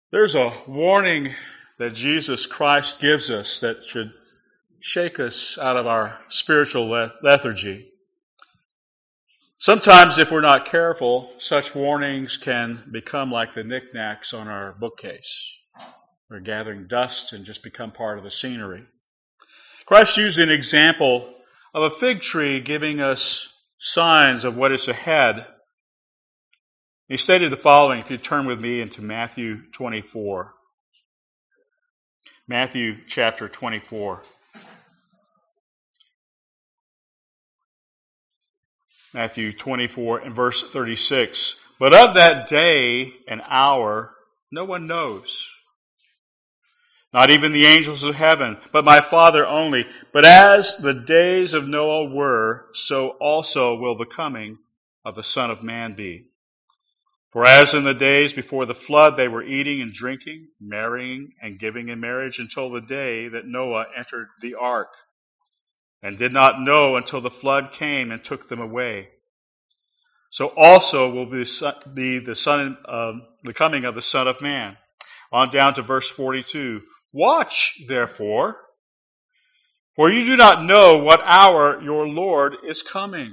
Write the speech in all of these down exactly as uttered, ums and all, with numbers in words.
There's a warning that Jesus Christ gives us that should shake us out of our spiritual lethargy. Sometimes, if we're not careful, such warnings can become like the knickknacks on our bookcase. They're gathering dust and just become part of the scenery. Christ used an example of a fig tree giving us signs of what is ahead. He stated the following, if you turn with me into Matthew twenty-four. Matthew chapter twenty-four. Matthew twenty-four and verse thirty-six. But of that day and hour no one knows, not even the angels of heaven, but my Father only. But as the days of Noah were, so also will the coming of the Son of Man be. For as in the days before the flood they were eating and drinking, marrying and giving in marriage until the day that Noah entered the ark, and did not know until the flood came and took them away. So also will be the son, uh, the coming of the Son of Man. On down to verse forty-two. Watch, therefore, for you do not know what hour your Lord is coming.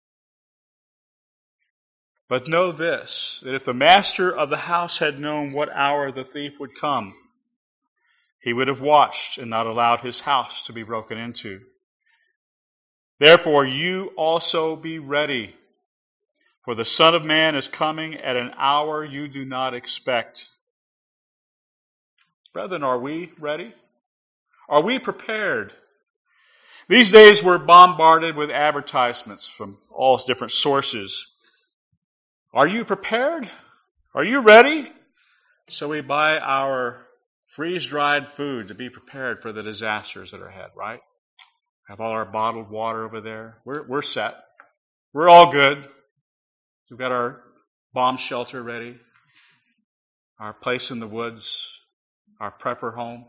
But know this, that if the master of the house had known what hour the thief would come, he would have watched and not allowed his house to be broken into. Therefore you also be ready, for the Son of Man is coming at an hour you do not expect. Brethren, are we ready? Are we prepared? These days we're bombarded with advertisements from all different sources. Are you prepared? Are you ready? So we buy our freeze-dried food to be prepared for the disasters that are ahead, right? Have all our bottled water over there. We're, we're set. We're all good. We've got our bomb shelter ready, our place in the woods, our prepper home.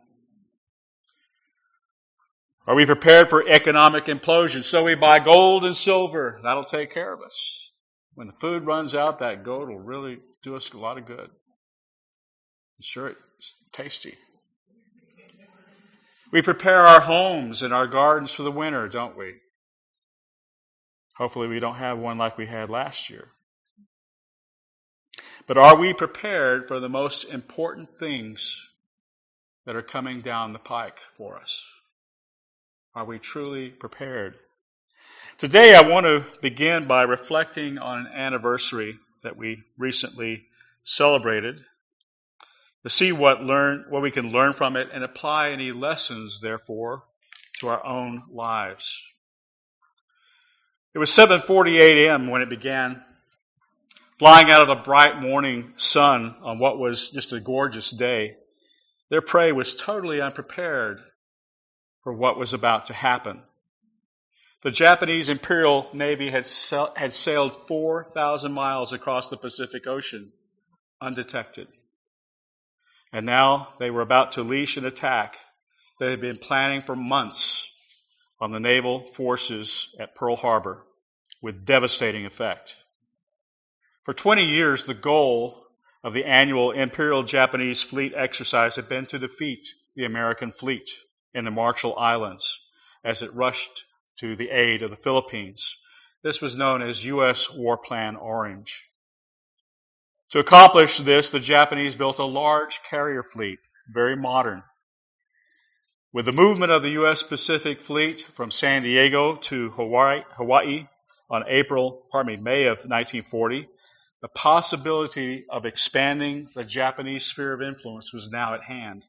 Are we prepared for economic implosion? So we buy gold and silver. That'll take care of us. When the food runs out, that gold will really do us a lot of good. Sure, it's tasty. We prepare our homes and our gardens for the winter, don't we? Hopefully we don't have one like we had last year. But are we prepared for the most important things that are coming down the pike for us? Are we truly prepared? Today I want to begin by reflecting on an anniversary that we recently celebrated, to see what learn what we can learn from it and apply any lessons, therefore, to our own lives. It was seven forty-eight a.m. when it began. Flying out of the bright morning sun on what was just a gorgeous day, their prey was totally unprepared for what was about to happen. The Japanese Imperial Navy had, sa- had sailed four thousand miles across the Pacific Ocean undetected. And now they were about to leash an attack they had been planning for months on the naval forces at Pearl Harbor with devastating effect. For twenty years, the goal of the annual Imperial Japanese Fleet exercise had been to defeat the American fleet in the Marshall Islands as it rushed to the aid of the Philippines. This was known as U S War Plan Orange. To accomplish this, the Japanese built a large carrier fleet, very modern. With the movement of the U S Pacific Fleet from San Diego to Hawaii, Hawaii on April, pardon me, May of nineteen forty, the possibility of expanding the Japanese sphere of influence was now at hand.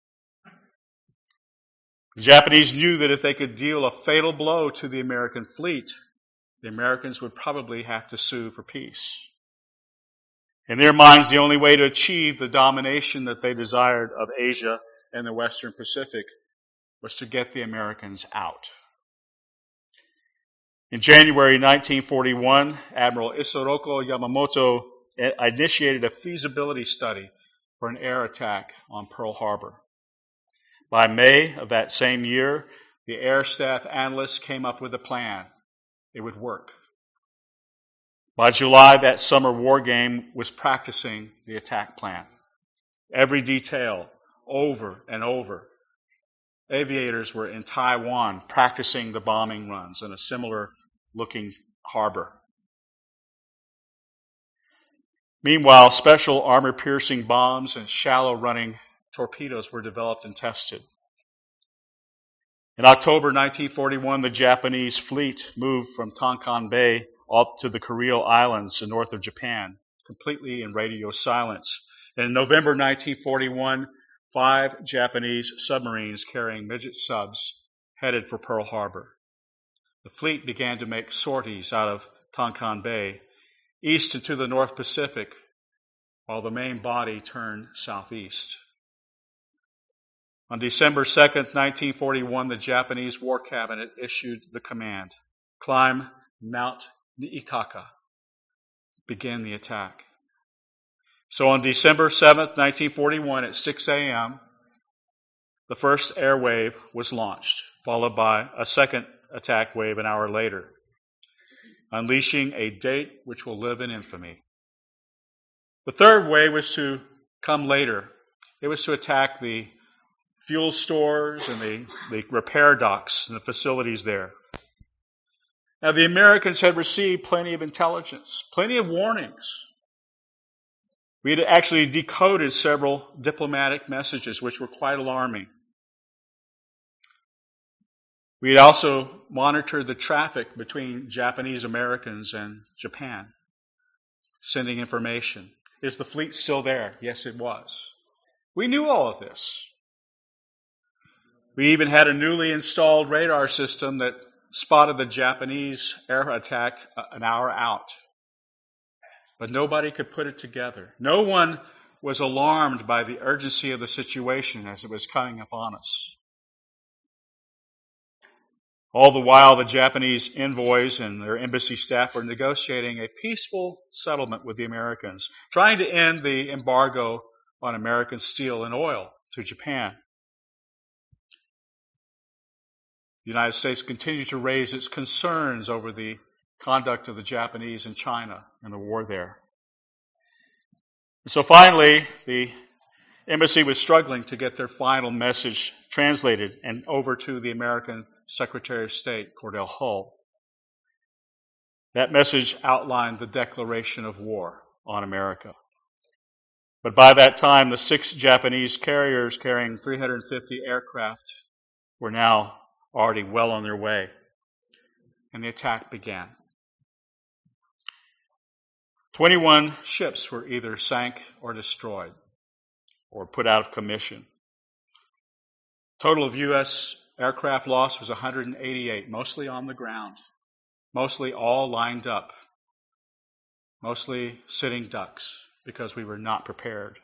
The Japanese knew that if they could deal a fatal blow to the American fleet, the Americans would probably have to sue for peace. In their minds, the only way to achieve the domination that they desired of Asia and the Western Pacific was to get the Americans out. In January nineteen forty-one, Admiral Isoroku Yamamoto initiated a feasibility study for an air attack on Pearl Harbor. By May of that same year, the Air Staff analysts came up with a plan. It would work. By July, that summer war game was practicing the attack plan. every detail over and over. Aviators were in Taiwan practicing the bombing runs in a similar looking harbor. Meanwhile, special armor-piercing bombs and shallow-running torpedoes were developed and tested. In October nineteen forty-one, the Japanese fleet moved from Tonkin Bay up to the Kuril Islands in north of Japan, completely in radio silence. And in November nineteen forty-one, five Japanese submarines carrying midget subs headed for Pearl Harbor. The fleet began to make sorties out of Tonkin Bay, east into the North Pacific, while the main body turned southeast. On December second, nineteen forty-one, the Japanese War Cabinet issued the command, climb Mount Niitaka, begin the attack. So on December seventh, nineteen forty-one, at six a.m., the first air wave was launched, followed by a second attack wave an hour later, unleashing a date which will live in infamy. The third wave was to come later. It was to attack the fuel stores and the, the repair docks and the facilities there. Now, the Americans had received plenty of intelligence, plenty of warnings. We had actually decoded several diplomatic messages which were quite alarming. We had also monitored the traffic between Japanese Americans and Japan, sending information. Is the fleet still there? Yes, it was. We knew all of this. We even had a newly installed radar system that spotted the Japanese air attack an hour out. But nobody could put it together. No one was alarmed by the urgency of the situation as it was coming upon us. All the while, the Japanese envoys and their embassy staff were negotiating a peaceful settlement with the Americans, trying to end the embargo on American steel and oil to Japan. The United States continued to raise its concerns over the conduct of the Japanese in China and the war there. And so finally, the embassy was struggling to get their final message translated and over to the American Secretary of State, Cordell Hull. That message outlined the declaration of war on America. But by that time, the six Japanese carriers carrying three hundred fifty aircraft were now already well on their way, and the attack began. twenty-one ships were either sank or destroyed or put out of commission. Total of U S aircraft loss was one hundred eighty-eight, mostly on the ground, mostly all lined up, mostly sitting ducks because we were not prepared.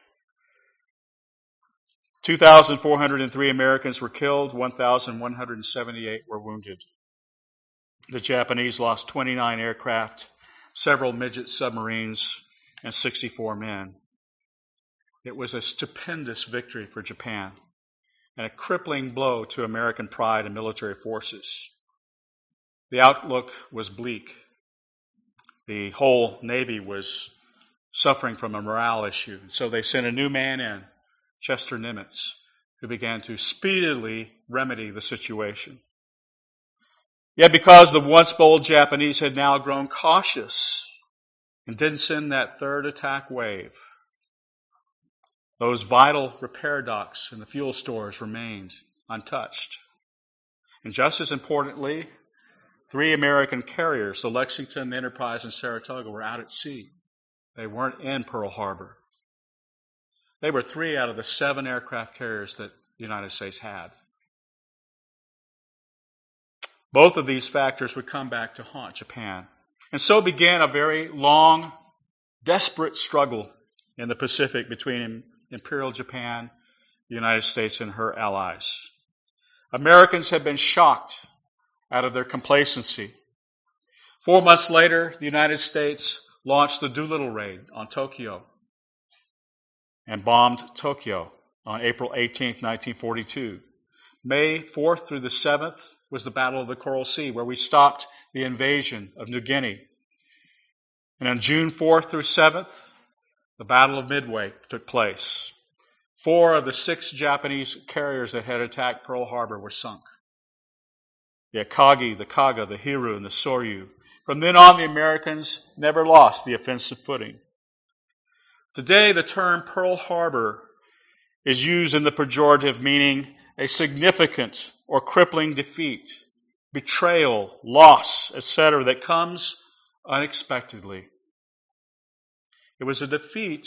two thousand four hundred three Americans were killed, one thousand one hundred seventy-eight were wounded. The Japanese lost twenty-nine aircraft, several midget submarines, and sixty-four men. It was a stupendous victory for Japan and a crippling blow to American pride and military forces. The outlook was bleak. The whole Navy was suffering from a morale issue. So they sent a new man in, Chester Nimitz, who began to speedily remedy the situation. Yet because the once bold Japanese had now grown cautious and didn't send that third attack wave, those vital repair docks and the fuel stores remained untouched. And just as importantly, three American carriers, the Lexington, the Enterprise, and Saratoga, were out at sea. They weren't in Pearl Harbor. They were three out of the seven aircraft carriers that the United States had. Both of these factors would come back to haunt Japan. And so began a very long, desperate struggle in the Pacific between Imperial Japan, the United States, and her allies. Americans had been shocked out of their complacency. Four months later, the United States launched the Doolittle raid on Tokyo and bombed Tokyo on April eighteenth, nineteen forty-two. May fourth through the seventh was the Battle of the Coral Sea, where we stopped the invasion of New Guinea. And on June fourth through seventh, the Battle of Midway took place. Four of the six Japanese carriers that had attacked Pearl Harbor were sunk. The Akagi, the Kaga, the Hiru, and the Soryu. From then on, the Americans never lost the offensive footing. Today, the term Pearl Harbor is used in the pejorative meaning a significant or crippling defeat, betrayal, loss, et cetera that comes unexpectedly. It was a defeat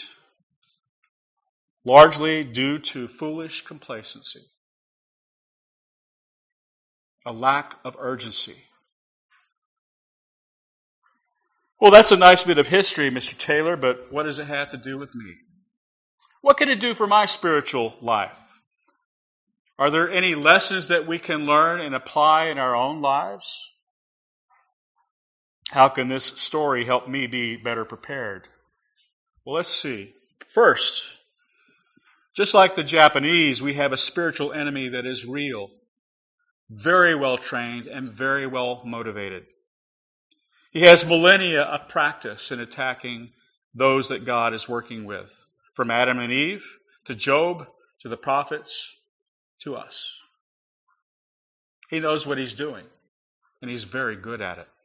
largely due to foolish complacency, a lack of urgency. Well, that's a nice bit of history, Mister Taylor, but what does it have to do with me? What can it do for my spiritual life? Are there any lessons that we can learn and apply in our own lives? How can this story help me be better prepared? Well, let's see. First, just like the Japanese, we have a spiritual enemy that is real, very well trained, and very well motivated. He has millennia of practice in attacking those that God is working with, from Adam and Eve to Job to the prophets to us. He knows what he's doing, and he's very good at it.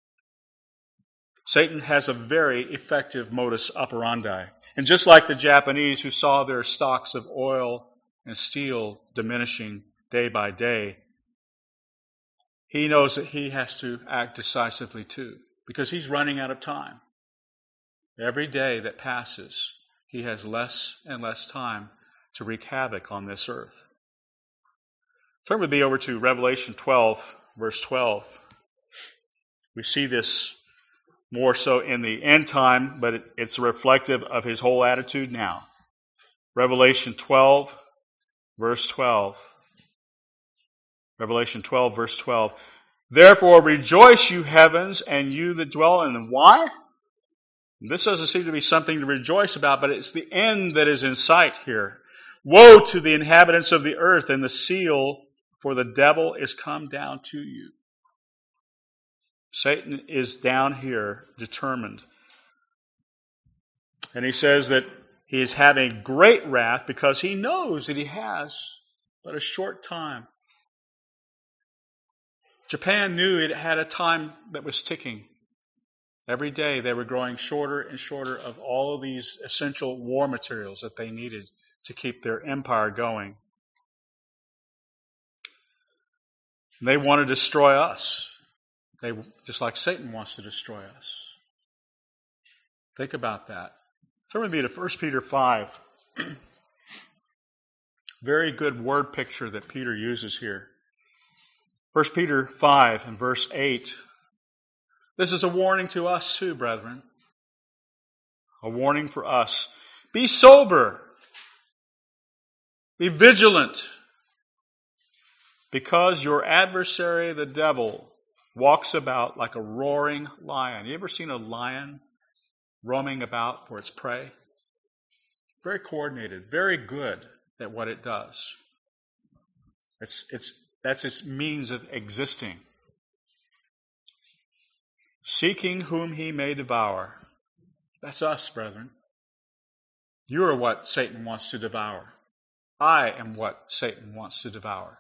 Satan has a very effective modus operandi. And just like the Japanese who saw their stocks of oil and steel diminishing day by day, he knows that he has to act decisively too, because he's running out of time. Every day that passes, he has less and less time to wreak havoc on this earth. Turn with me over to Revelation twelve, verse twelve. We see this more so in the end time, but it's reflective of his whole attitude now. Revelation twelve, verse twelve. Revelation twelve, verse twelve. Therefore rejoice, you heavens, and you that dwell in them. Why? This doesn't seem to be something to rejoice about, but it's the end that is in sight here. Woe to the inhabitants of the earth, and the seal, for the devil is come down to you. Satan is down here determined. And he says that he is having great wrath because he knows that he has but a short time. Japan knew it had a time that was ticking. Every day they were growing shorter and shorter of all of these essential war materials that they needed to keep their empire going. They want to destroy us. They, just like Satan wants to destroy us. Think about that. Turn with me to First Peter five. Very good word picture that Peter uses here. First Peter five and verse eight. This is a warning to us too, brethren. A warning for us. Be sober. Be vigilant. Because your adversary, the devil, walks about like a roaring lion. You ever seen a lion roaming about for its prey? Very coordinated, very good at what it does. It's, it's, that's its means of existing. Seeking whom he may devour. That's us, brethren. You are what Satan wants to devour. I am what Satan wants to devour.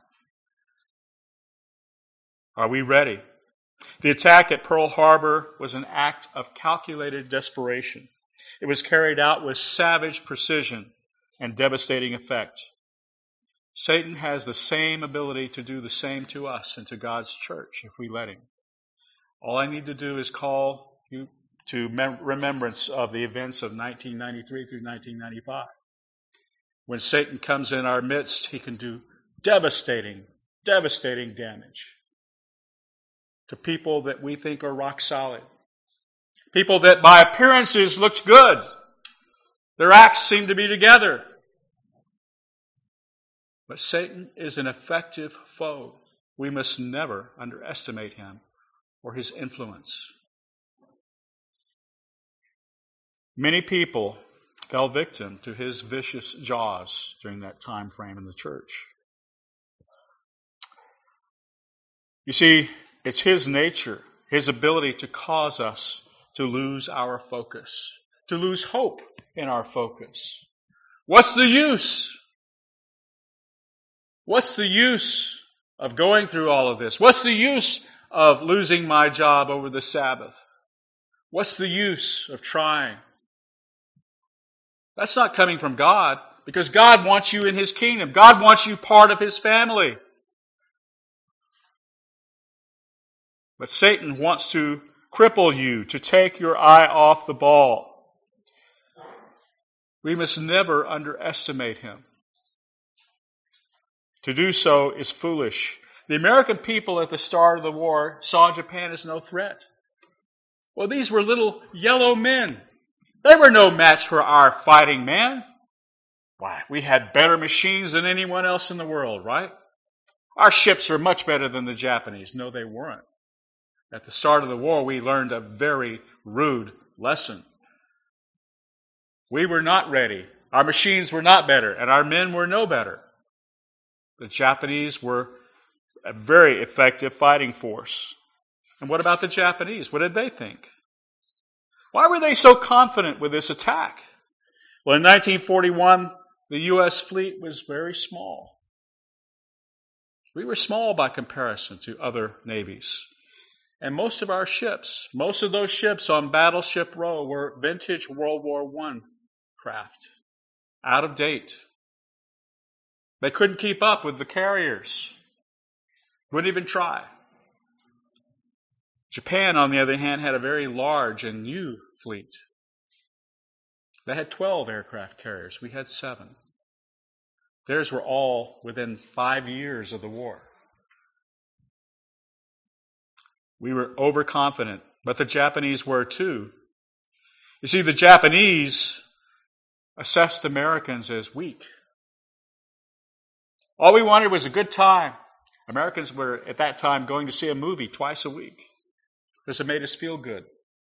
Are we ready? The attack at Pearl Harbor was an act of calculated desperation. It was carried out with savage precision and devastating effect. Satan has the same ability to do the same to us and to God's church if we let him. All I need to do is call you to mem- remembrance of the events of nineteen ninety-three through nineteen ninety-five. When Satan comes in our midst, he can do devastating, devastating damage to people that we think are rock solid. People that by appearances looked good. Their acts seem to be together. But Satan is an effective foe. We must never underestimate him or his influence. Many people fell victim to his vicious jaws during that time frame in the church. You see, it's his nature, his ability to cause us to lose our focus, to lose hope in our focus. What's the use? What's the use of going through all of this? What's the use of losing my job over the Sabbath? What's the use of trying? That's not coming from God, because God wants you in His kingdom. God wants you part of His family. But Satan wants to cripple you, to take your eye off the ball. We must never underestimate him. To do so is foolish. The American people at the start of the war saw Japan as no threat. Well, these were little yellow men. They were no match for our fighting man. Why, we had better machines than anyone else in the world, right? Our ships are much better than the Japanese. No, they weren't. At the start of the war, we learned a very rude lesson. We were not ready. Our machines were not better, and our men were no better. The Japanese were a very effective fighting force. And what about the Japanese? What did they think? Why were they so confident with this attack? Well, in nineteen forty-one, the U S fleet was very small. We were small by comparison to other navies. And most of our ships, most of those ships on Battleship Row were vintage World War One craft, out of date. They couldn't keep up with the carriers. Wouldn't even try. Japan, on the other hand, had a very large and new fleet. They had twelve aircraft carriers. We had seven. Theirs were all within five years of the war. We were overconfident, but the Japanese were too. You see, the Japanese assessed Americans as weak. All we wanted was a good time. Americans were, at that time, going to see a movie twice a week because it made us feel good.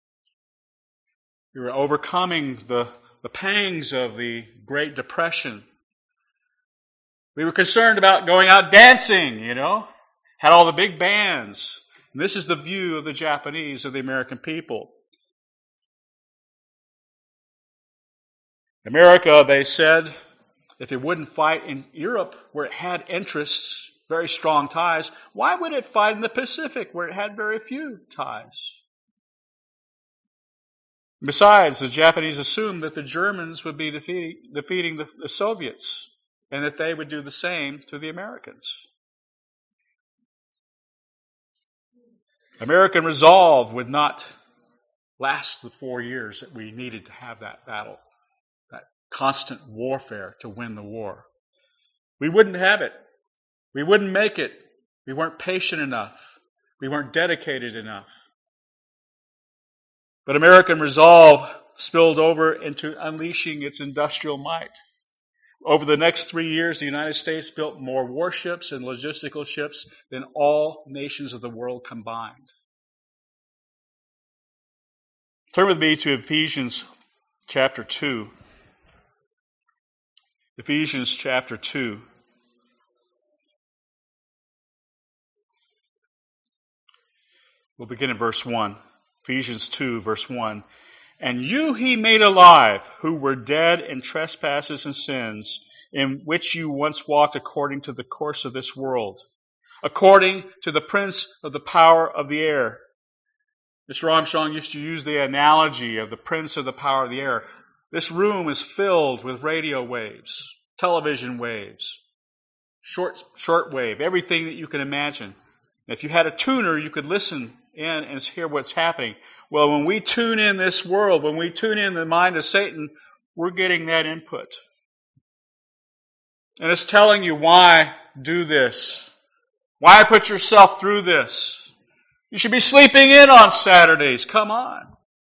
We were overcoming the, the pangs of the Great Depression. We were concerned about going out dancing, you know, had all the big bands. And this is the view of the Japanese, of the American people. America, they said, if it wouldn't fight in Europe, where it had interests, very strong ties, why would it fight in the Pacific, where it had very few ties? Besides, the Japanese assumed that the Germans would be defeating, defeating the, the Soviets, and that they would do the same to the Americans. American resolve would not last the four years that we needed to have that battle, that constant warfare to win the war. We wouldn't have it. We wouldn't make it. We weren't patient enough. We weren't dedicated enough. But American resolve spilled over into unleashing its industrial might. Over the next three years, the United States built more warships and logistical ships than all nations of the world combined. Turn with me to Ephesians chapter two. Ephesians chapter two. We'll begin in verse one. Ephesians two, verse one. And you he made alive, who were dead in trespasses and sins, in which you once walked according to the course of this world, according to the prince of the power of the air. Mister Armstrong used to use the analogy of the prince of the power of the air. This room is filled with radio waves, television waves, short short wave, everything that you can imagine. If you had a tuner, you could listen in and hear what's happening. Well, when we tune in this world, when we tune in the mind of Satan, we're getting that input. And it's telling you why do this. Why put yourself through this? You should be sleeping in on Saturdays. Come on.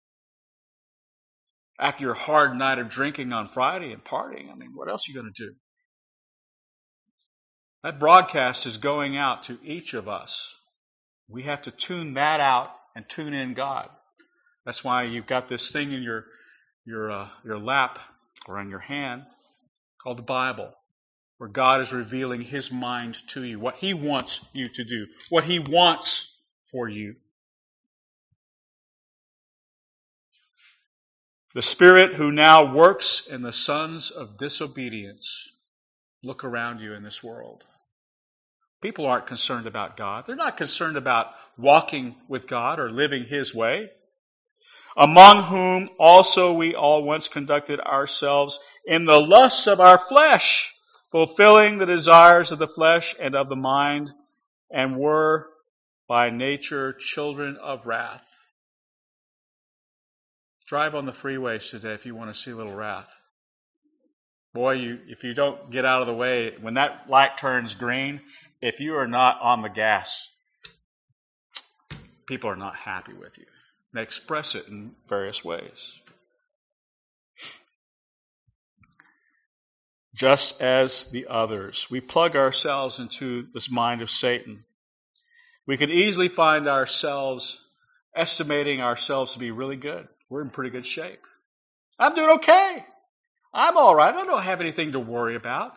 After your hard night of drinking on Friday and partying, I mean, what else are you going to do? That broadcast is going out to each of us. We have to tune that out and tune in God. That's why you've got this thing in your your uh, your lap or in your hand called the Bible, where God is revealing His mind to you, what He wants you to do, what He wants for you. The Spirit who now works in the sons of disobedience. Look around you in this world. People aren't concerned about God. They're not concerned about walking with God or living His way. Among whom also we all once conducted ourselves in the lusts of our flesh, fulfilling the desires of the flesh and of the mind, and were by nature children of wrath. Drive on the freeways today if you want to see a little wrath. Boy, you, if you don't get out of the way, when that light turns green, if you are not on the gas, people are not happy with you. They express it in various ways. Just as the others, we plug ourselves into this mind of Satan. We could easily find ourselves estimating ourselves to be really good. We're in pretty good shape. I'm doing okay. I'm all right. I don't have anything to worry about.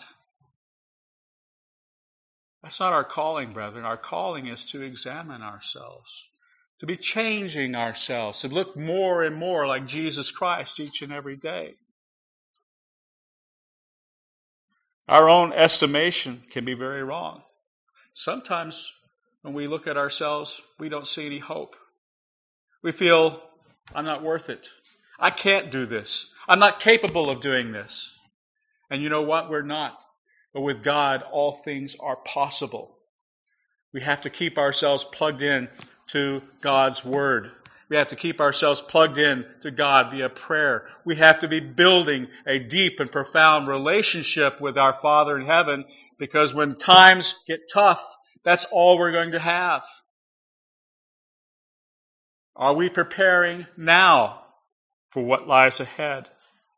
That's not our calling, brethren. Our calling is to examine ourselves, to be changing ourselves, to look more and more like Jesus Christ each and every day. Our own estimation can be very wrong. Sometimes when we look at ourselves, we don't see any hope. We feel, I'm not worth it. I can't do this. I'm not capable of doing this. And you know what? We're not. But with God, all things are possible. We have to keep ourselves plugged in to God's Word. We have to keep ourselves plugged in to God via prayer. We have to be building a deep and profound relationship with our Father in heaven, because when times get tough, that's all we're going to have. Are we preparing now for what lies ahead?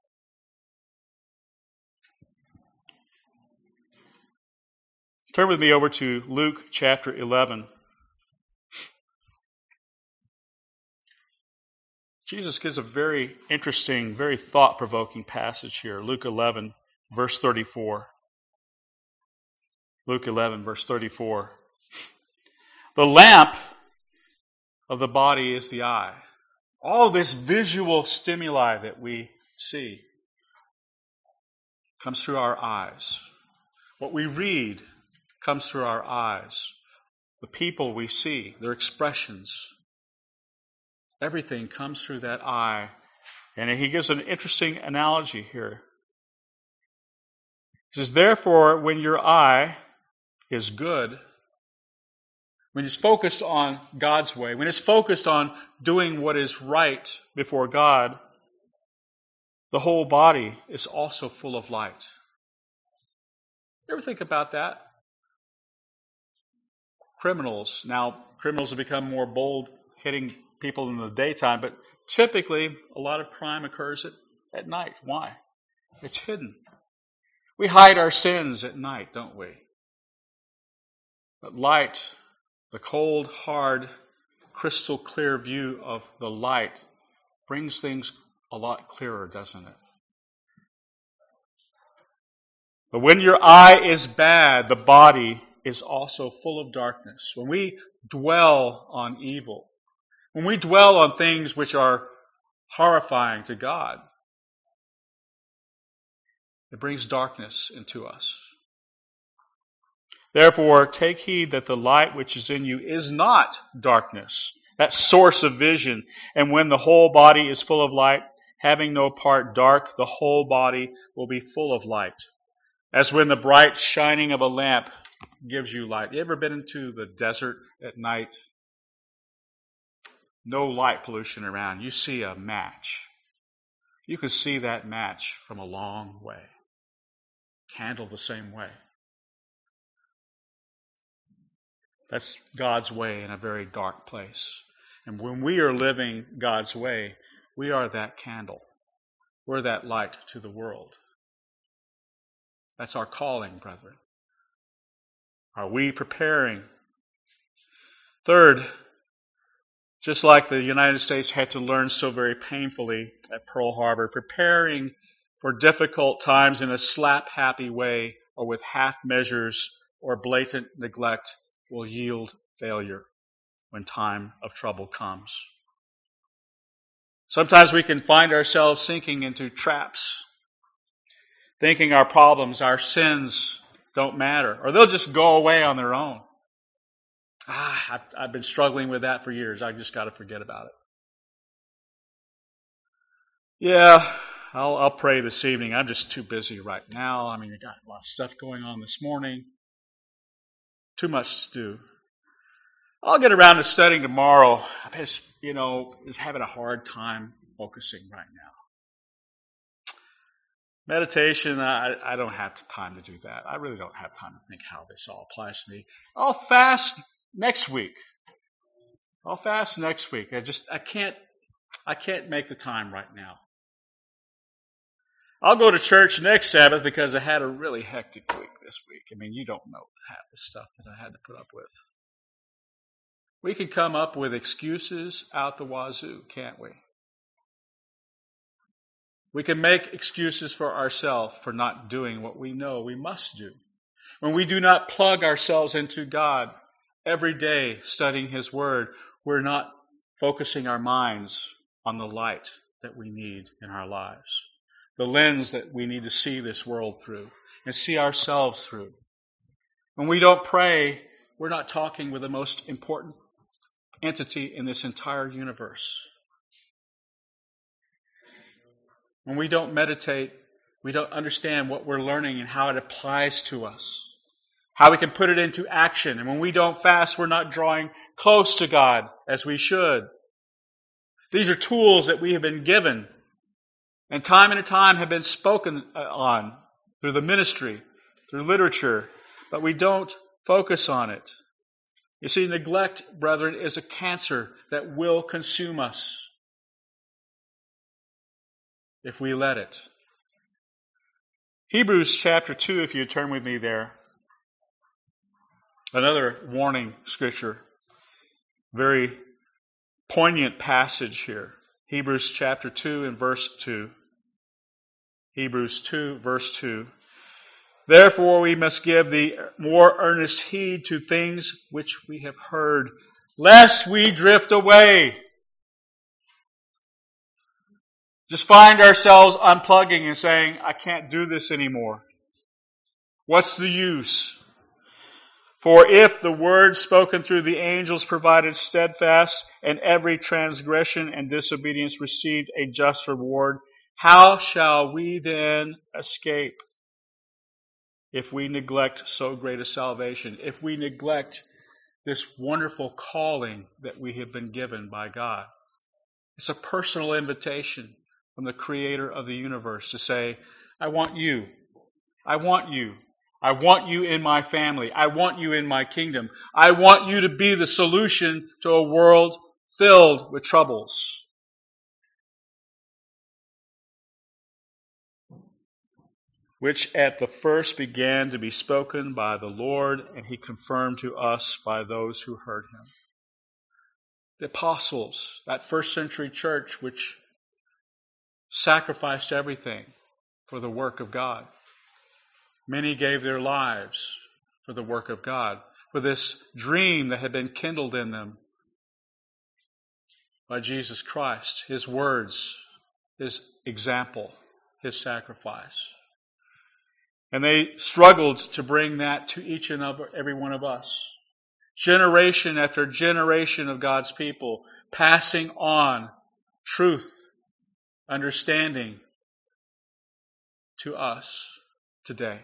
Turn with me over to Luke chapter eleven. Jesus gives a very interesting, very thought-provoking passage here. Luke eleven, verse thirty-four. Luke eleven, verse thirty-four. The lamp of the body is the eye. All this visual stimuli that we see comes through our eyes. What we read comes through our eyes. The people we see, their expressions, everything comes through that eye. And he gives an interesting analogy here. He says, therefore, when your eye is good, when it's focused on God's way, when it's focused on doing what is right before God, the whole body is also full of light. You ever think about that? Criminals, now criminals have become more bold, hitting people in the daytime, but typically a lot of crime occurs at, at night. Why? It's hidden. We hide our sins at night, don't we? But light, the cold, hard, crystal clear view of the light brings things a lot clearer, doesn't it? But when your eye is bad, the body is also full of darkness. When we dwell on evil, when we dwell on things which are horrifying to God, it brings darkness into us. Therefore, take heed that the light which is in you is not darkness, that source of vision. And when the whole body is full of light, having no part dark, the whole body will be full of light. As when the bright shining of a lamp gives you light. You ever been into the desert at night? No light pollution around. You see a match. You can see that match from a long way. Candle the same way. That's God's way in a very dark place. And when we are living God's way, we are that candle. We're that light to the world. That's our calling, brethren. Are we preparing? Third, just like the United States had to learn so very painfully at Pearl Harbor, preparing for difficult times in a slap-happy way or with half measures or blatant neglect will yield failure when time of trouble comes. Sometimes we can find ourselves sinking into traps, thinking our problems, our sins don't matter, or they'll just go away on their own. Ah, I've, I've been struggling with that for years. I just got to forget about it. Yeah, I'll, I'll pray this evening. I'm just too busy right now. I mean, I got a lot of stuff going on this morning. Too much to do. I'll get around to studying tomorrow. I'm just, you know, just having a hard time focusing right now. Meditation, I, I don't have time to do that. I really don't have time to think how this all applies to me. I'll fast next week. I'll fast next week. I just, I can't, I can't make the time right now. I'll go to church next Sabbath because I had a really hectic week this week. I mean, you don't know half the stuff that I had to put up with. We can come up with excuses out the wazoo, can't we? We can make excuses for ourselves for not doing what we know we must do. When we do not plug ourselves into God every day studying His Word, we're not focusing our minds on the light that we need in our lives, the lens that we need to see this world through and see ourselves through. When we don't pray, we're not talking with the most important entity in this entire universe. When we don't meditate, we don't understand what we're learning and how it applies to us, how we can put it into action. And when we don't fast, we're not drawing close to God as we should. These are tools that we have been given and time and time have been spoken on through the ministry, through literature, but we don't focus on it. You see, neglect, brethren, is a cancer that will consume us if we let it. Hebrews chapter two, if you turn with me there. Another warning scripture. Very poignant passage here. Hebrews chapter two and verse two. Hebrews two, verse two. Therefore we must give the more earnest heed to things which we have heard, lest we drift away. Just find ourselves unplugging and saying, I can't do this anymore. What's the use? For if the word spoken through the angels provided steadfast, and every transgression and disobedience received a just reward, how shall we then escape if we neglect so great a salvation, if we neglect this wonderful calling that we have been given by God? It's a personal invitation from the Creator of the universe to say, I want you. I want you. I want you in my family. I want you in my kingdom. I want you to be the solution to a world filled with troubles. Which at the first began to be spoken by the Lord, and He confirmed to us by those who heard Him. The apostles, that first century church which sacrificed everything for the work of God. Many gave their lives for the work of God, for this dream that had been kindled in them by Jesus Christ, His words, His example, His sacrifice. And they struggled to bring that to each and every one of us. Generation after generation of God's people passing on truth, understanding to us today.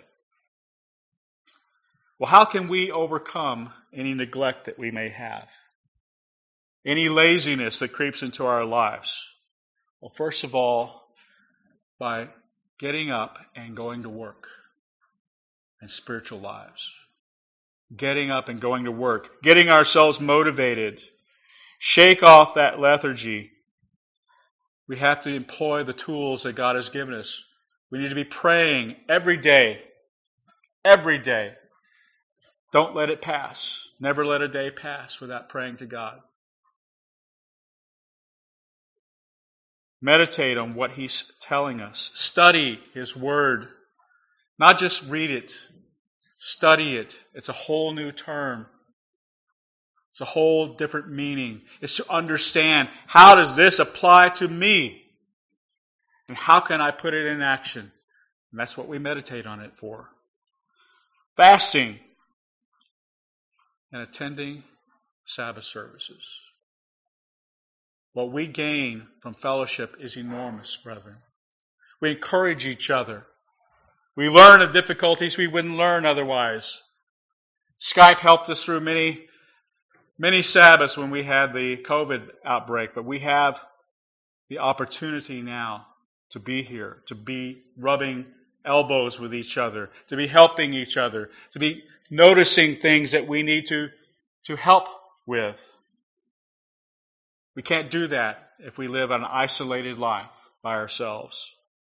Well, how can we overcome any neglect that we may have? Any laziness that creeps into our lives? Well, first of all, by getting up and going to work in spiritual lives. Getting up and going to work. Getting ourselves motivated. Shake off that lethargy. We have to employ the tools that God has given us. We need to be praying every day. Every day. Don't let it pass. Never let a day pass without praying to God. Meditate on what He's telling us. Study His Word. Not just read it. Study it. It's a whole new term. It's a whole different meaning. It's to understand, how does this apply to me? And how can I put it in action? And that's what we meditate on it for. fasting, and attending Sabbath services. What we gain from fellowship is enormous, brethren. We encourage each other. We learn of difficulties we wouldn't learn otherwise. Skype helped us through many, many Sabbaths when we had the COVID outbreak, but we have the opportunity now to be here, to be rubbing elbows with each other, to be helping each other, to be noticing things that we need to, to help with. We can't do that if we live an isolated life by ourselves.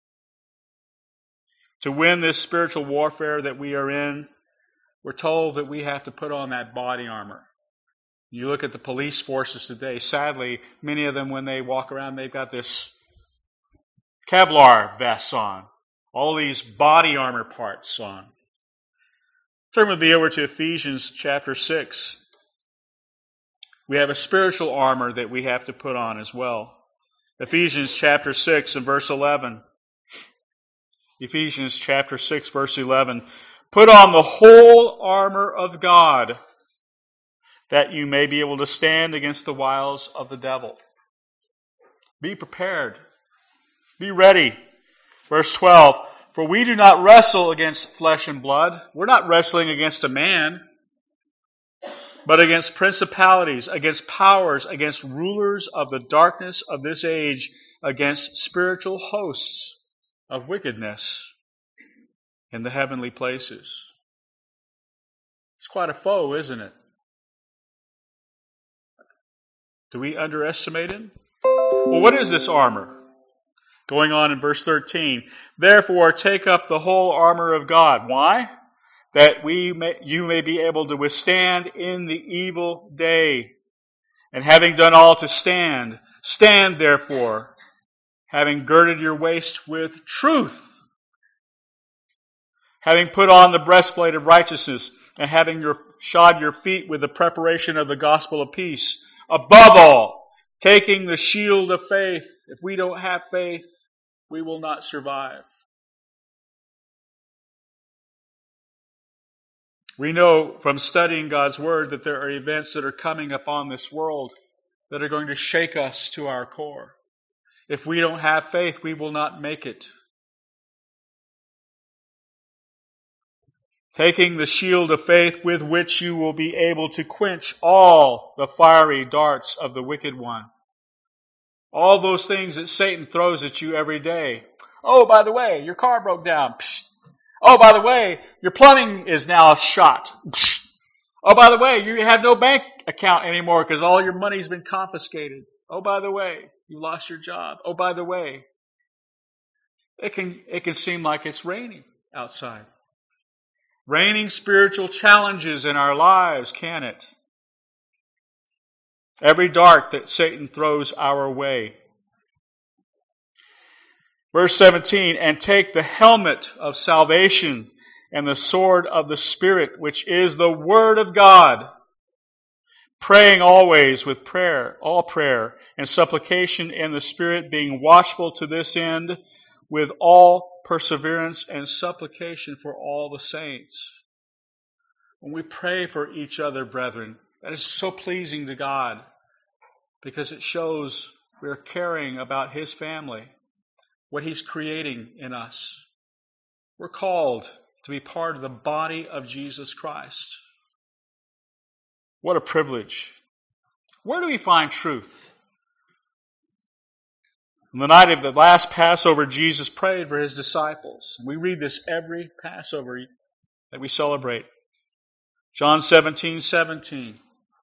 To win this spiritual warfare that we are in, we're told that we have to put on that body armor. You look at the police forces today, sadly, many of them, when they walk around, they've got this Kevlar vests on. All these body armor parts on. Turn with me over to Ephesians chapter six. We have a spiritual armor that we have to put on as well. Ephesians chapter six and verse eleven. Ephesians chapter six, verse eleven. Put on the whole armor of God, that you may be able to stand against the wiles of the devil. Be prepared. Be ready. Verse twelve. For we do not wrestle against flesh and blood. We're not wrestling against a man, but against principalities, against powers, against rulers of the darkness of this age, against spiritual hosts of wickedness in the heavenly places. It's quite a foe, isn't it? Do we underestimate him? Well, what is this armor? Going on in verse thirteen. Therefore, take up the whole armor of God. Why? That we may, you may be able to withstand in the evil day. And having done all to stand, stand therefore, having girded your waist with truth, having put on the breastplate of righteousness, and having your, shod your feet with the preparation of the gospel of peace. Above all, taking the shield of faith. If we don't have faith, we will not survive. We know from studying God's Word that there are events that are coming upon this world that are going to shake us to our core. If we don't have faith, we will not make it. Taking the shield of faith with which you will be able to quench all the fiery darts of the wicked one. All those things that Satan throws at you every day. Oh, by the way, your car broke down. Psst. Oh, by the way, your plumbing is now shot. Psst. Oh, by the way, you have no bank account anymore because all your money's been confiscated. Oh, by the way, you lost your job. Oh, by the way, it can, it can seem like it's raining outside. Raining spiritual challenges in our lives, can it? Every dart that Satan throws our way. Verse seventeen, and take the helmet of salvation and the sword of the Spirit, which is the Word of God, praying always with prayer, all prayer, and supplication in the Spirit, being watchful to this end with all perseverance and supplication for all the saints. When we pray for each other, brethren, that is so pleasing to God because it shows we're caring about His family, what He's creating in us. We're called to be part of the body of Jesus Christ. What a privilege. Where do we find truth? On the night of the last Passover, Jesus prayed for His disciples. We read this every Passover that we celebrate. John seventeen seventeen.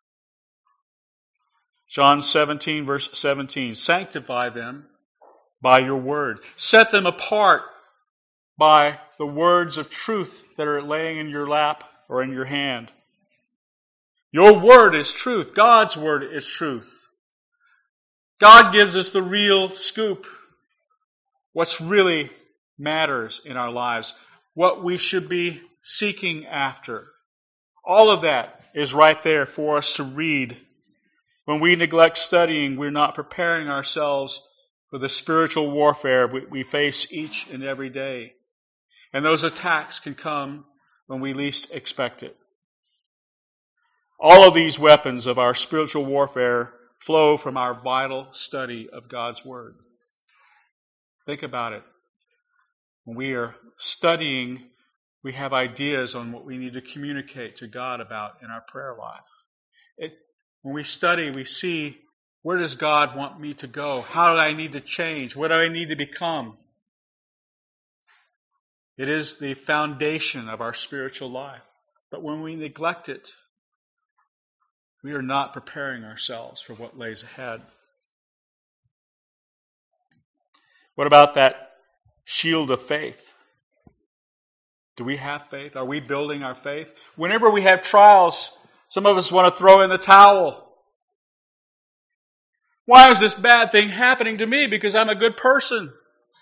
John seventeen, verse seventeen. Sanctify them by your word. Set them apart by the words of truth that are laying in your lap or in your hand. Your word is truth. God's word is truth. God gives us the real scoop. What's really matters in our lives. What we should be seeking after. All of that is right there for us to read. When we neglect studying, we're not preparing ourselves for the spiritual warfare we face each and every day. And those attacks can come when we least expect it. All of these weapons of our spiritual warfare flow from our vital study of God's Word. Think about it. When we are studying, we have ideas on what we need to communicate to God about in our prayer life. It, when we study, we see, where does God want me to go? How do I need to change? What do I need to become? It is the foundation of our spiritual life. But when we neglect it, we are not preparing ourselves for what lays ahead. What about that shield of faith? Do we have faith? Are we building our faith? Whenever we have trials, some of us want to throw in the towel. Why is this bad thing happening to me? Because I'm a good person.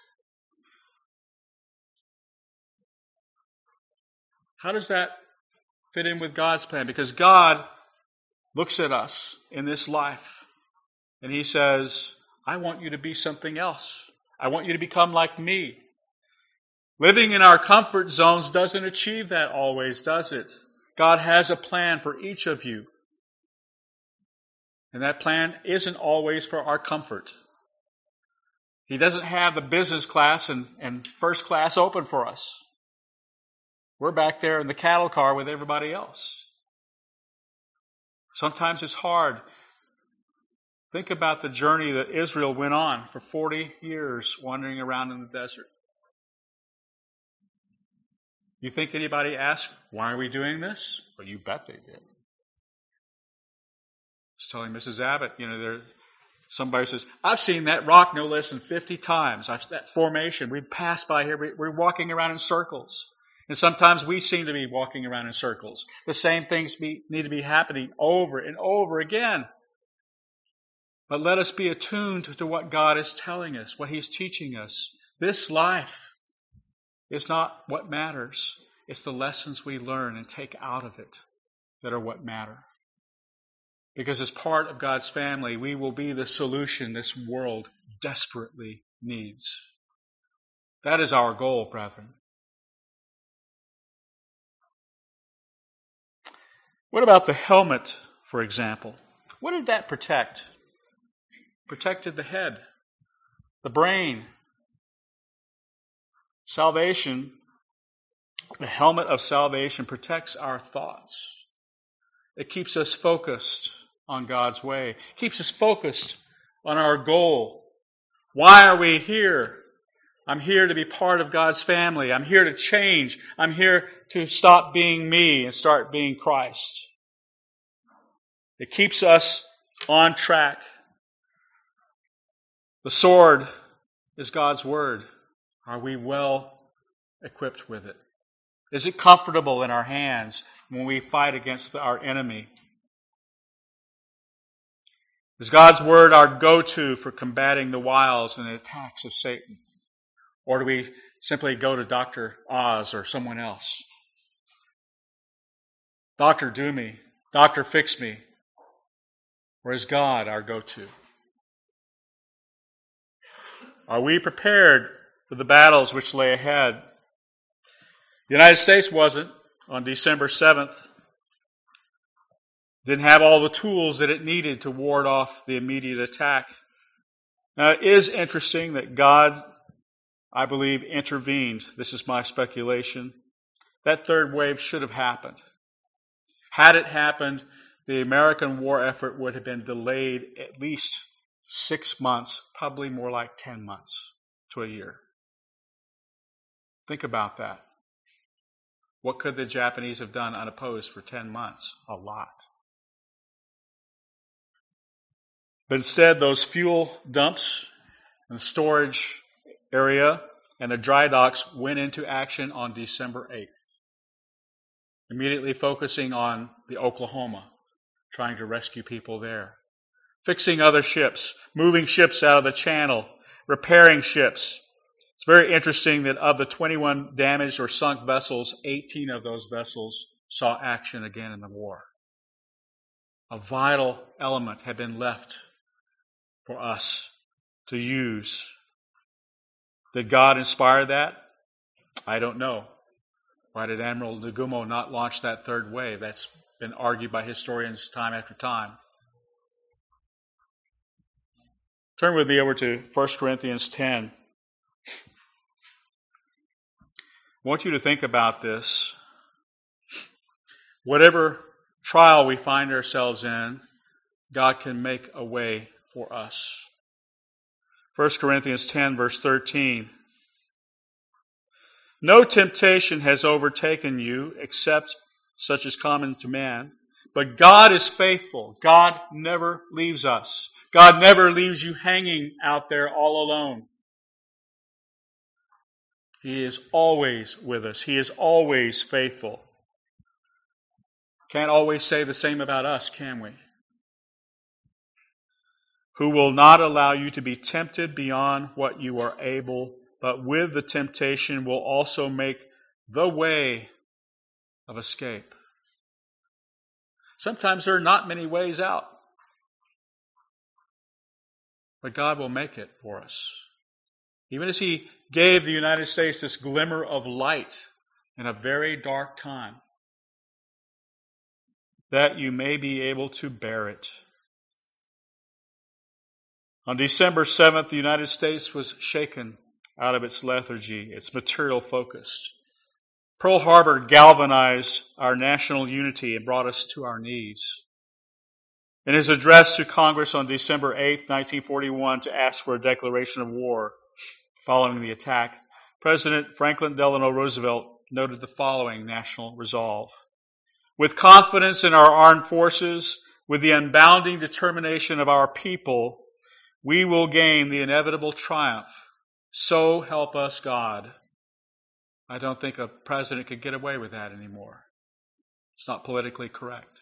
How does that fit in with God's plan? Because God looks at us in this life and He says, I want you to be something else. I want you to become like me. Living in our comfort zones doesn't achieve that always, does it? God has a plan for each of you. And that plan isn't always for our comfort. He doesn't have the business class and, and first class open for us. We're back there in the cattle car with everybody else. Sometimes it's hard. Think about the journey that Israel went on for forty years wandering around in the desert. You think anybody asked, why are we doing this? Well, you bet they did. I was telling Missus Abbott, you know, there, somebody says, I've seen that rock no less than fifty times. I've, that formation, we pass by here, we, we're walking around in circles. And sometimes we seem to be walking around in circles. The same things be, need to be happening over and over again. But let us be attuned to what God is telling us, what He's teaching us. This life is not what matters. It's the lessons we learn and take out of it that are what matter. Because as part of God's family, we will be the solution this world desperately needs. That is our goal, brethren. What about the helmet, for example? What did that protect? Protected the head, the brain. Salvation, the helmet of salvation protects our thoughts. It keeps us focused on God's way. It keeps us focused on our goal. Why are we here? I'm here to be part of God's family. I'm here to change. I'm here to stop being me and start being Christ. It keeps us on track. The sword is God's word. Are we well equipped with it? Is it comfortable in our hands when we fight against our enemy? Is God's word our go-to for combating the wiles and the attacks of Satan? Or do we simply go to Doctor Oz or someone else? Doctor, do me. Doctor, fix me. Or is God our go-to? Are we prepared for the battles which lay ahead? The United States wasn't on December seventh. Didn't have all the tools that it needed to ward off the immediate attack. Now, it is interesting that God, I believe, intervened. This is my speculation. That third wave should have happened. Had it happened, the American war effort would have been delayed at least six months, probably more like ten months to a year. Think about that. What could the Japanese have done unopposed for ten months? A lot. But instead, those fuel dumps and the storage area and the dry docks went into action on December eighth, immediately focusing on the Oklahoma, trying to rescue people there, fixing other ships, moving ships out of the channel, repairing ships. It's very interesting that of the twenty-one damaged or sunk vessels, eighteen of those vessels saw action again in the war. A vital element had been left for us to use. Did God inspire that? I don't know. Why did Admiral Nagumo not launch that third wave? That's been argued by historians time after time. Turn with me over to First Corinthians ten. I want you to think about this. Whatever trial we find ourselves in, God can make a way for us. First Corinthians ten, verse thirteen. No temptation has overtaken you except such as common to man. But God is faithful. God never leaves us. God never leaves you hanging out there all alone. He is always with us. He is always faithful. Can't always say the same about us, can we? Who will not allow you to be tempted beyond what you are able, but with the temptation will also make the way of escape. Sometimes there are not many ways out, but God will make it for us. Even as He gave the United States this glimmer of light in a very dark time, that you may be able to bear it. On December seventh, the United States was shaken out of its lethargy, its material focus. Pearl Harbor galvanized our national unity and brought us to our knees. In his address to Congress on December eighth, nineteen forty-one, to ask for a declaration of war following the attack, President Franklin Delano Roosevelt noted the following national resolve. With confidence in our armed forces, with the unbounding determination of our people, we will gain the inevitable triumph. So help us God. I don't think a president could get away with that anymore. It's not politically correct.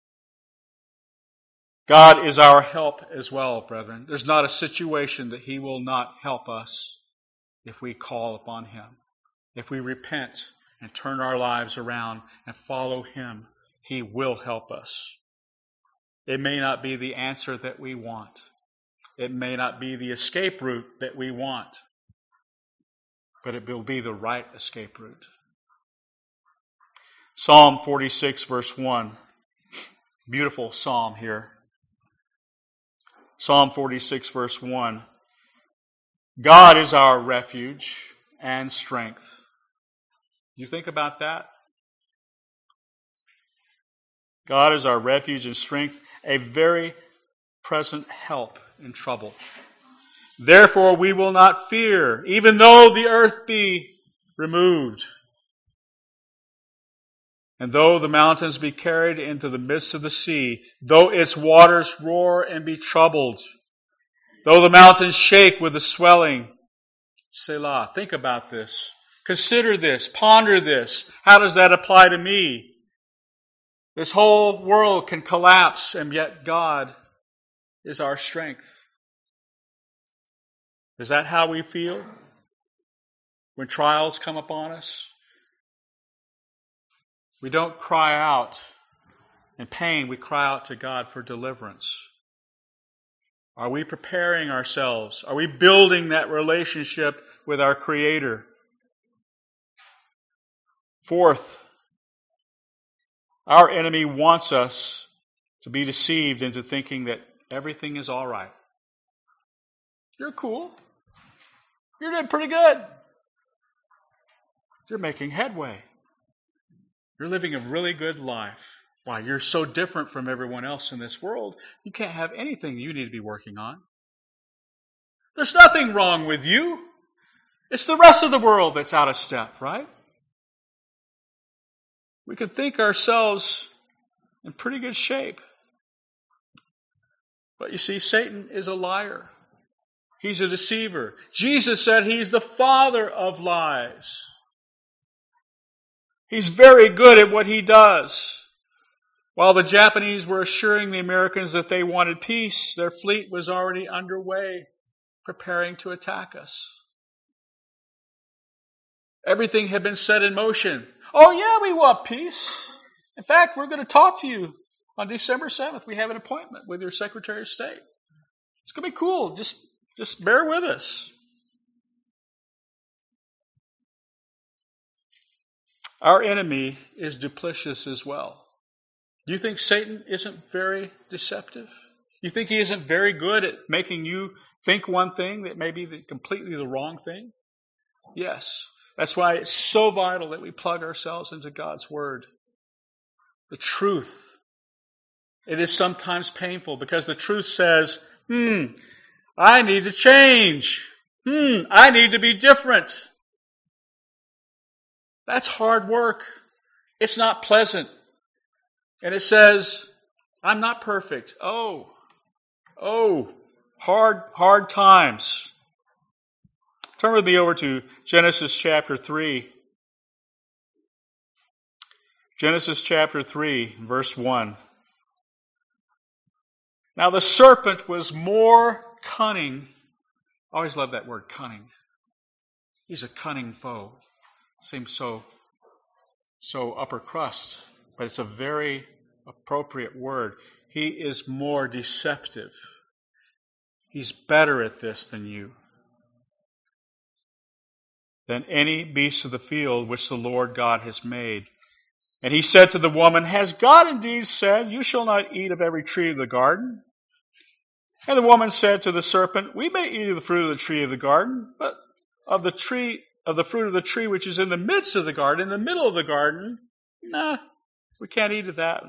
God is our help as well, brethren. There's not a situation that He will not help us if we call upon Him. If we repent and turn our lives around and follow Him, He will help us. It may not be the answer that we want. It may not be the escape route that we want. But it will be the right escape route. Psalm forty-six, verse one. Beautiful psalm here. Psalm forty-six, verse one. God is our refuge and strength. You think about that? God is our refuge and strength, a very present help in trouble. Therefore we will not fear, even though the earth be removed, and though the mountains be carried into the midst of the sea, though its waters roar and be troubled, though the mountains shake with the swelling. Selah. Think about this. Consider this. Ponder this. How does that apply to me? This whole world can collapse, and yet God is our strength. Is that how we feel when trials come upon us? We don't cry out in pain. We cry out to God for deliverance. Are we preparing ourselves? Are we building that relationship with our Creator? Fourth, our enemy wants us to be deceived into thinking that everything is all right. You're cool. You're doing pretty good. You're making headway. You're living a really good life. Why? You're so different from everyone else in this world. You can't have anything you need to be working on. There's nothing wrong with you. It's the rest of the world that's out of step, right? We can think ourselves in pretty good shape. But you see, Satan is a liar. He's a deceiver. Jesus said He's the father of lies. He's very good at what He does. While the Japanese were assuring the Americans that they wanted peace, their fleet was already underway, preparing to attack us. Everything had been set in motion. Oh yeah, we want peace. In fact, we're going to talk to you on December seventh. We have an appointment with your Secretary of State. It's going to be cool. Just Just bear with us. Our enemy is duplicitous as well. Do you think Satan isn't very deceptive? You think he isn't very good at making you think one thing that may be the, completely the wrong thing? Yes. That's why it's so vital that we plug ourselves into God's Word. The truth. It is sometimes painful because the truth says, hmm, I need to change. Hmm, I need to be different. That's hard work. It's not pleasant. And it says, I'm not perfect. Oh, oh, hard, hard times. Turn with me over to Genesis chapter three. Genesis chapter three, verse one. Now the serpent was more cunning. I always love that word, cunning. He's a cunning foe. Seems so, so upper crust, but it's a very appropriate word. He is more deceptive. He's better at this than you. Than any beast of the field which the Lord God has made. And he said to the woman, has God indeed said, you shall not eat of every tree of the garden? And the woman said to the serpent, we may eat of the fruit of the tree of the garden, but of the tree of the fruit of the tree which is in the midst of the garden, in the middle of the garden, nah, we can't eat of that.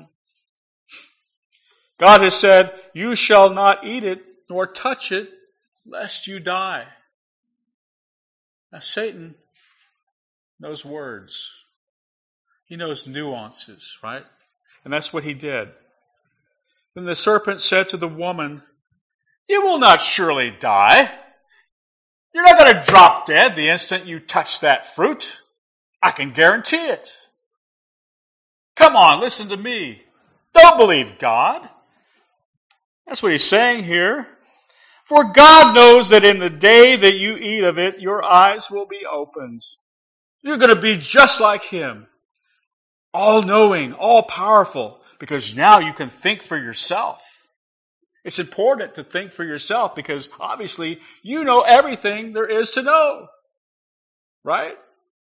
God has said, you shall not eat it, nor touch it, lest you die. Now Satan knows words. He knows nuances, right? And that's what he did. Then the serpent said to the woman, you will not surely die. You're not going to drop dead the instant you touch that fruit. I can guarantee it. Come on, listen to me. Don't believe God. That's what he's saying here. For God knows that in the day that you eat of it, your eyes will be opened. You're going to be just like him. All-knowing, all-powerful. Because now you can think for yourself. It's important to think for yourself because obviously you know everything there is to know. Right?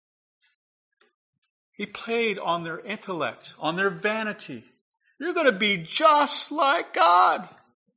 He played on their intellect, on their vanity. You're going to be just like God.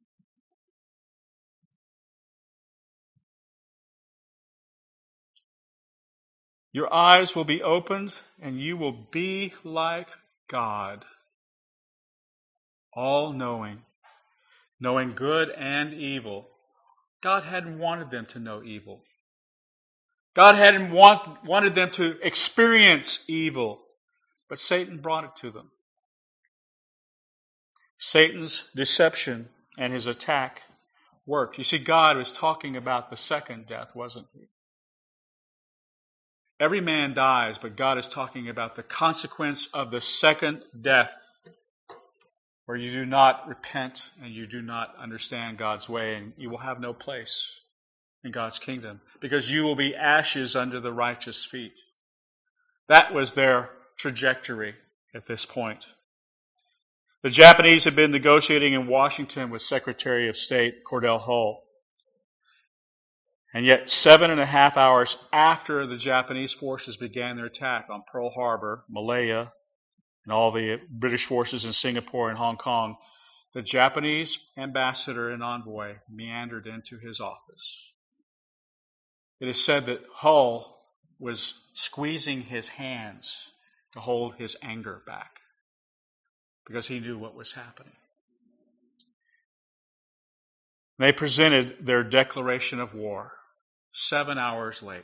Your eyes will be opened and you will be like God. All-knowing. Knowing good and evil. God hadn't wanted them to know evil. God hadn't want, wanted them to experience evil. But Satan brought it to them. Satan's deception and his attack worked. You see, God was talking about the second death, wasn't he? Every man dies, but God is talking about the consequence of the second death, where you do not repent and you do not understand God's way, and you will have no place in God's kingdom because you will be ashes under the righteous feet. That was their trajectory at this point. The Japanese had been negotiating in Washington with Secretary of State Cordell Hull. And yet seven and a half hours after the Japanese forces began their attack on Pearl Harbor, Malaya, and all the British forces in Singapore and Hong Kong, the Japanese ambassador and envoy meandered into his office. It is said that Hull was squeezing his hands to hold his anger back because he knew what was happening. They presented their declaration of war seven hours late.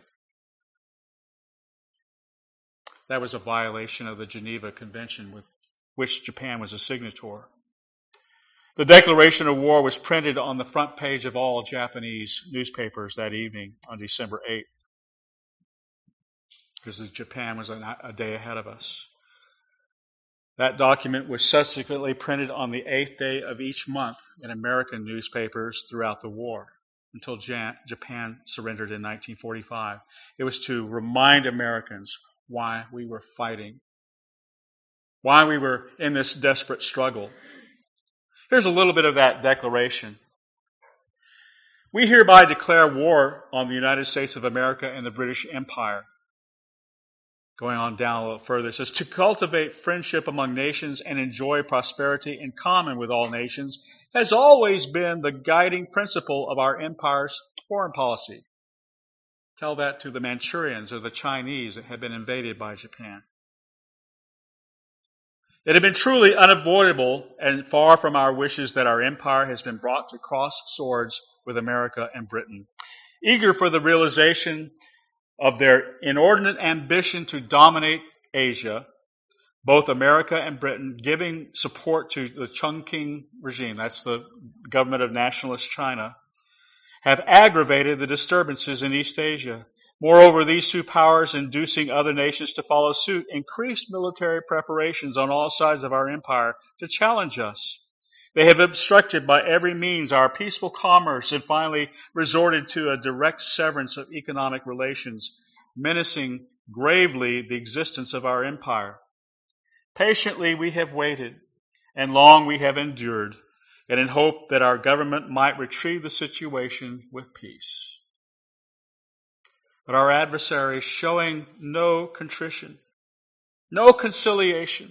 That was a violation of the Geneva Convention with which Japan was a signatory. The declaration of war was printed on the front page of all Japanese newspapers that evening on December eighth. Because Japan was a day ahead of us. That document was subsequently printed on the eighth day of each month in American newspapers throughout the war until Japan surrendered in nineteen forty-five. It was to remind Americans why we were fighting, why we were in this desperate struggle. Here's a little bit of that declaration. We hereby declare war on the United States of America and the British Empire. Going on down a little further, it says, to cultivate friendship among nations and enjoy prosperity in common with all nations has always been the guiding principle of our empire's foreign policy. Tell that to the Manchurians or the Chinese that had been invaded by Japan. It had been truly unavoidable and far from our wishes that our empire has been brought to cross swords with America and Britain. Eager for the realization of their inordinate ambition to dominate Asia, both America and Britain, giving support to the Chongqing regime, that's the government of nationalist China, have aggravated the disturbances in East Asia. Moreover, these two powers, inducing other nations to follow suit, increased military preparations on all sides of our empire to challenge us. They have obstructed by every means our peaceful commerce and finally resorted to a direct severance of economic relations, menacing gravely the existence of our empire. Patiently we have waited, and long we have endured, and in hope that our government might retrieve the situation with peace. But our adversaries, showing no contrition, no conciliation,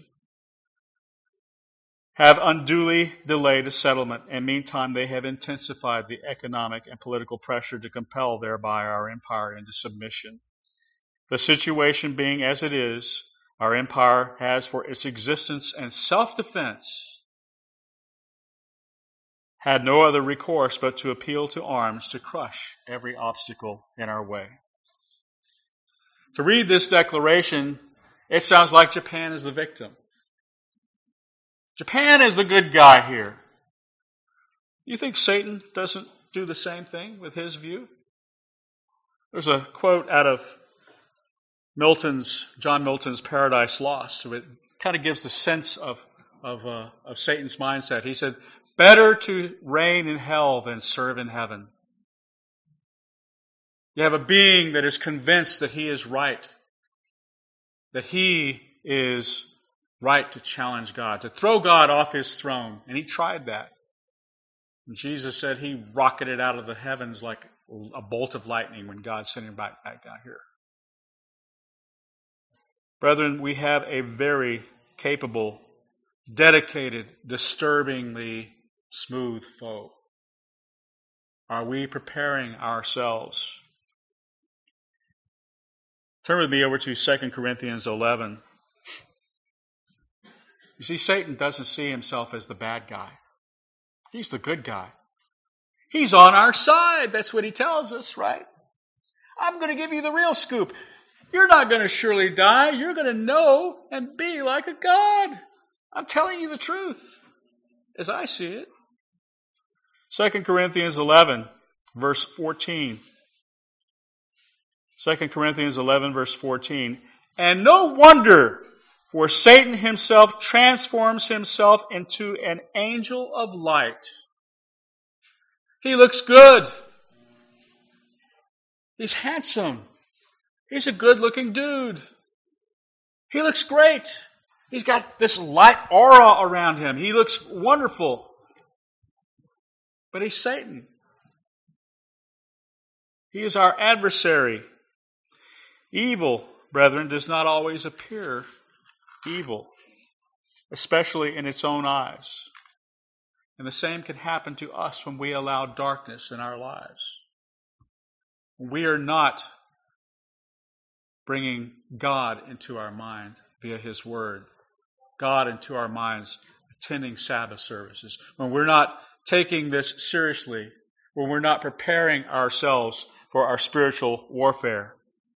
have unduly delayed a settlement, and meantime they have intensified the economic and political pressure to compel thereby our empire into submission. The situation being as it is, our empire has for its existence and self-defense had no other recourse but to appeal to arms to crush every obstacle in our way. To read this declaration, it sounds like Japan is the victim. Japan is the good guy here. You think Satan doesn't do the same thing with his view? There's a quote out of Milton's, John Milton's Paradise Lost. It kind of gives the sense of of, uh, of Satan's mindset. He said, "Better to reign in hell than serve in heaven." You have a being that is convinced that he is right, that he is right to challenge God, to throw God off his throne. And he tried that. And Jesus said he rocketed out of the heavens like a bolt of lightning when God sent him back, back down here. Brethren, we have a very capable, dedicated, disturbingly smooth foe. Are we preparing ourselves? Turn with me over to Second Corinthians eleven. You see, Satan doesn't see himself as the bad guy. He's the good guy. He's on our side. That's what he tells us, right? I'm going to give you the real scoop. You're not going to surely die. You're going to know and be like a God. I'm telling you the truth as I see it. Second Corinthians eleven, verse fourteen. Second Corinthians eleven, verse fourteen. And no wonder, for Satan himself transforms himself into an angel of light. He looks good. He's handsome. He's a good-looking dude. He looks great. He's got this light aura around him. He looks wonderful. But he's Satan. He is our adversary. Evil, brethren, does not always appear evil, especially in its own eyes. And the same can happen to us when we allow darkness in our lives. We are not bringing God into our mind via His Word, God into our minds, attending Sabbath services. When we're not taking this seriously, when we're not preparing ourselves for our spiritual warfare.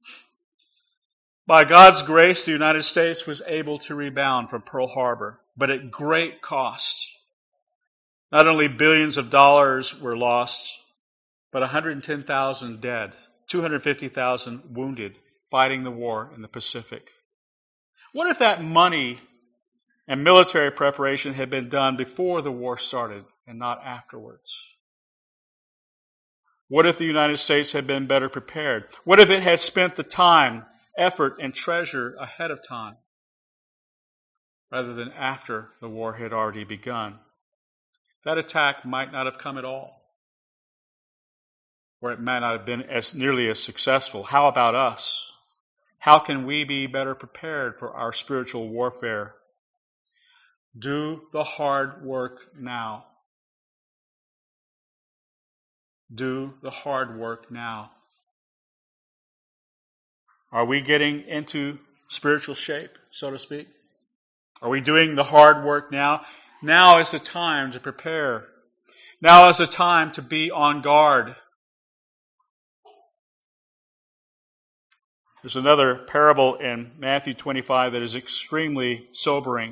By God's grace, the United States was able to rebound from Pearl Harbor, but at great cost. Not only billions of dollars were lost, but one hundred ten thousand dead, two hundred fifty thousand wounded, fighting the war in the Pacific. What if that money and military preparation had been done before the war started and not afterwards? What if the United States had been better prepared? What if it had spent the time, effort, and treasure ahead of time rather than after the war had already begun? That attack might not have come at all, or it might not have been as nearly as successful. How about us? How can we be better prepared for our spiritual warfare? Do the hard work now. Do the hard work now. Are we getting into spiritual shape, so to speak? Are we doing the hard work now? Now is the time to prepare. Now is the time to be on guard. There's another parable in Matthew twenty-five that is extremely sobering.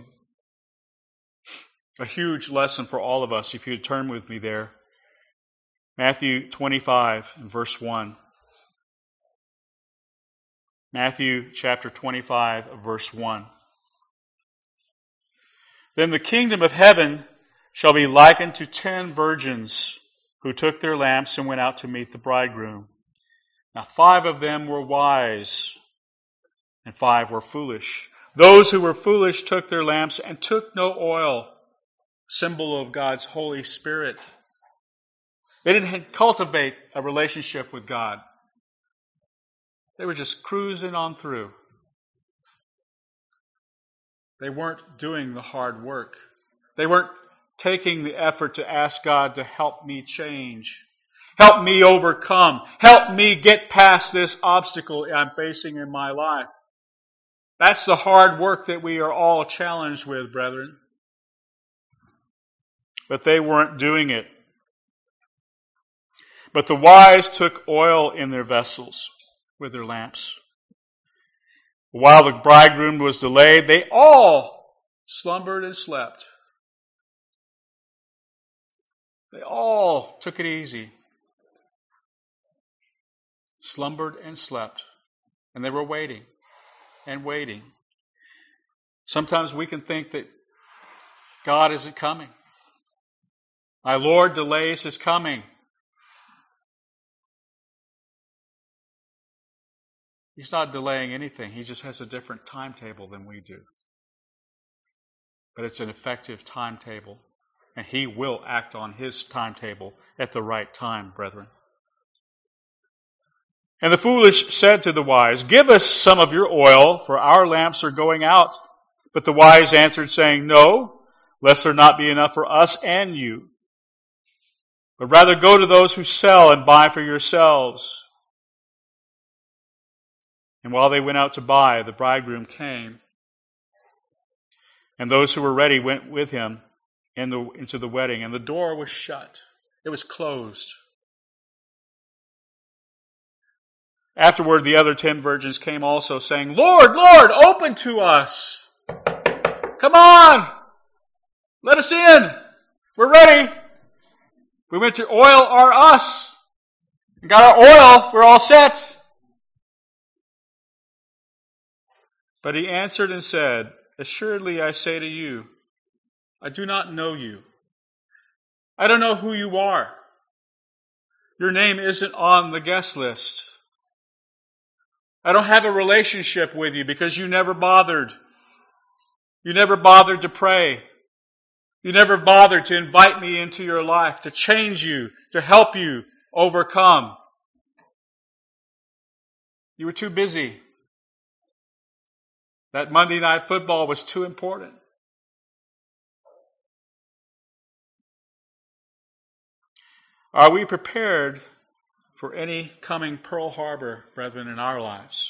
A huge lesson for all of us, if you'd turn with me there. Matthew twenty-five and verse one. Matthew chapter twenty-five, verse one. Then the kingdom of heaven shall be likened to ten virgins who took their lamps and went out to meet the bridegroom. Now five of them were wise, and five were foolish. Those who were foolish took their lamps and took no oil, symbol of God's Holy Spirit. They didn't cultivate a relationship with God. They were just cruising on through. They weren't doing the hard work. They weren't taking the effort to ask God to help me change. Help me overcome. Help me get past this obstacle I'm facing in my life. That's the hard work that we are all challenged with, brethren. But they weren't doing it. But the wise took oil in their vessels with their lamps. While the bridegroom was delayed, they all slumbered and slept. They all took it easy. Slumbered and slept. And they were waiting and waiting. Sometimes we can think that God isn't coming. My Lord delays His coming. He's not delaying anything. He just has a different timetable than we do. But it's an effective timetable. And He will act on His timetable at the right time, brethren. And the foolish said to the wise, "Give us some of your oil, for our lamps are going out." But the wise answered, saying, "No, lest there not be enough for us and you. But rather go to those who sell and buy for yourselves." And while they went out to buy, the bridegroom came. And those who were ready went with him in the, into the wedding. And the door was shut. It was closed. Afterward, the other ten virgins came also, saying, "Lord, Lord, open to us. Come on. Let us in. We're ready. We went to oil our us. We got our oil. We're all set." But he answered and said, "Assuredly I say to you, I do not know you. I don't know who you are. Your name isn't on the guest list. I don't have a relationship with you because you never bothered. You never bothered to pray. You never bothered to invite me into your life, to change you, to help you overcome. You were too busy. That Monday night football was too important." Are we prepared for any coming Pearl Harbor, brethren, in our lives?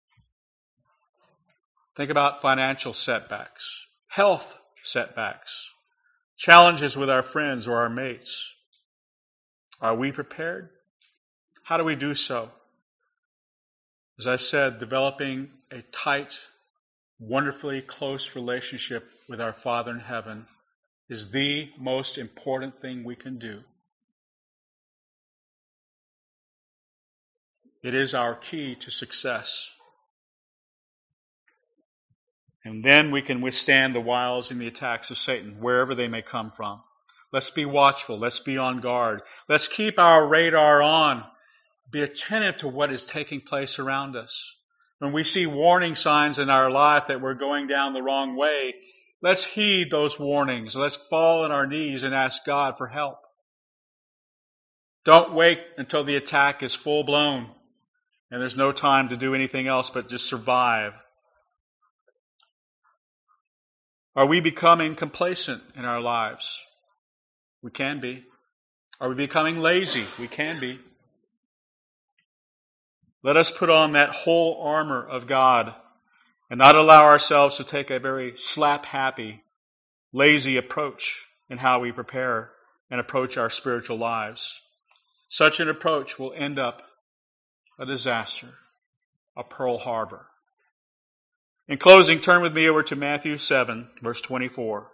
Think about financial setbacks, health setbacks, challenges with our friends or our mates. Are we prepared? How do we do so? As I said, developing a tight, wonderfully close relationship with our Father in heaven is the most important thing we can do. It is our key to success. And then we can withstand the wiles and the attacks of Satan, wherever they may come from. Let's be watchful. Let's be on guard. Let's keep our radar on. Be attentive to what is taking place around us. When we see warning signs in our life that we're going down the wrong way, let's heed those warnings. Let's fall on our knees and ask God for help. Don't wait until the attack is full blown and there's no time to do anything else but just survive? Are we becoming complacent in our lives? We can be. Are we becoming lazy? We can be. Let us put on that whole armor of God and not allow ourselves to take a very slap-happy, lazy approach in how we prepare and approach our spiritual lives. Such an approach will end up a disaster, a Pearl Harbor. In closing, turn with me over to Matthew seven, verse twenty-four.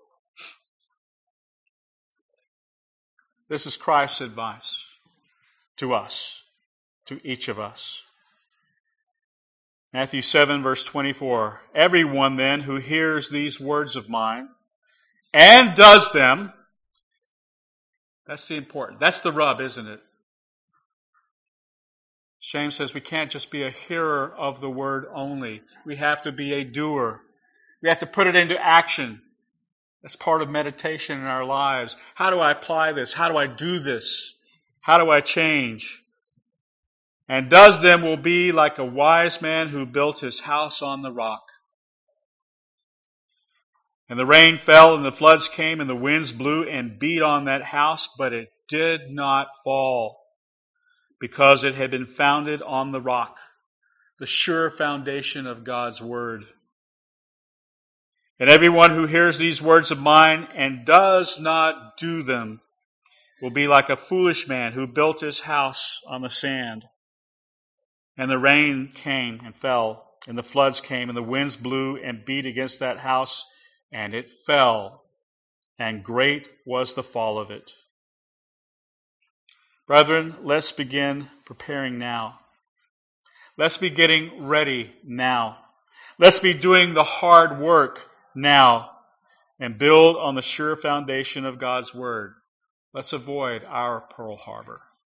This is Christ's advice to us, to each of us. Matthew seven, verse twenty-four. Everyone then who hears these words of mine and does them, that's the important, that's the rub, isn't it? James says we can't just be a hearer of the word only. We have to be a doer. We have to put it into action. That's part of meditation in our lives. How do I apply this? How do I do this? How do I change? And does them will be like a wise man who built his house on the rock. And the rain fell and the floods came and the winds blew and beat on that house, but it did not fall, because it had been founded on the rock, the sure foundation of God's word. And everyone who hears these words of mine and does not do them will be like a foolish man who built his house on the sand. And the rain came and fell, and the floods came, and the winds blew and beat against that house, and it fell, and great was the fall of it. Brethren, let's begin preparing now. Let's be getting ready now. Let's be doing the hard work now and build on the sure foundation of God's Word. Let's avoid our Pearl Harbor.